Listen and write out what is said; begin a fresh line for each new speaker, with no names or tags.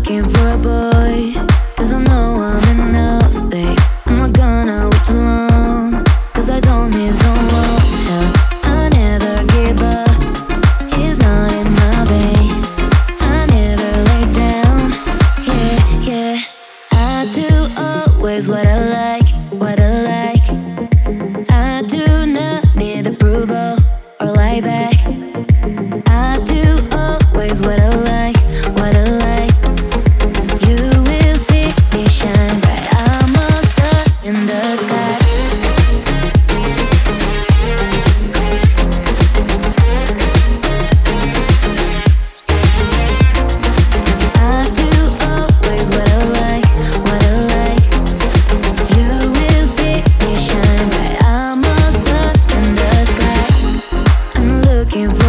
looking for a boy, 'cause I know I'm enough, babe. I'm not gonna wait too long, 'cause I don't need someone else. I never give up, he's not in my way. I never lay down, yeah, yeah. I do always what I like, what I like. I do not need approval or lie back. I do always what I like, what I like. You will see me shine bright. I'm a star in the sky. I do always what I like, what I like. You will see me shine bright. I'm a star in the sky. I'm looking for